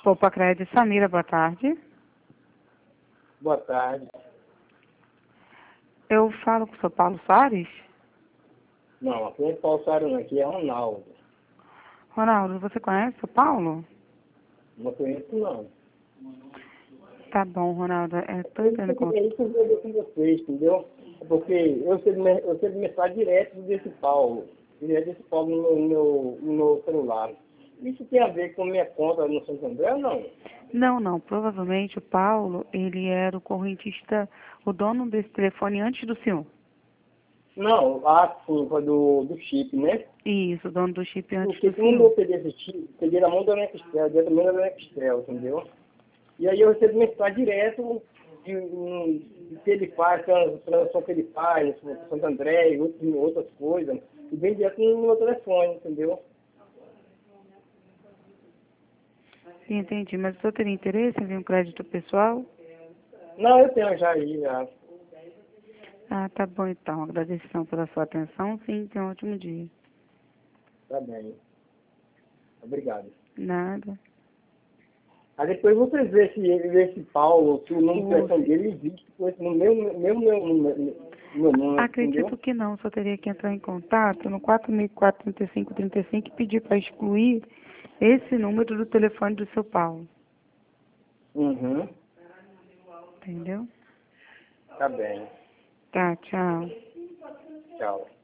Poupa Crédito, Samira, boa tarde. Boa tarde. Eu falo com o seu Paulo Soares? Não, aqui não é Paulo Soares, não, aqui é Ronaldo. Ronaldo, você conhece o Paulo? Não conheço, não. Tá bom, Ronaldo. Tô entrando com... Ele tem que ver com vocês, entendeu? Porque eu sei mensagem direto desse Paulo. Direto desse Paulo no meu celular. Isso tem a ver com minha conta no Santander ou não? Não. Provavelmente o Paulo, ele era o correntista, o dono desse telefone antes do senhor. Não, sim, foi do chip, né? Isso, o dono do chip antes Porque do quando eu senhor. peguei esse chip, peguei na mão da Nextel, direto da mão da Nextel, entendeu? E aí eu recebo mensagem direto de que ele faz, transação que ele faz, Santo André e outras coisas, e vem direto no meu telefone, entendeu? Sim, entendi. Mas o senhor teria interesse em ver um crédito pessoal? Não, eu tenho já aí, já. Ah, tá bom então. Agradeço então pela sua atenção. Sim, tenha um ótimo dia. Tá bem. Obrigado. Nada. Aí depois vocês vê se esse Paulo, se o número de telefone dele existe no meu número, Acredito entendeu? que não. Só teria que entrar em contato no 4004-3535 e pedir para excluir esse número do telefone do seu Paulo. Uhum. Entendeu? Tá bem. Tá, tchau. Tchau.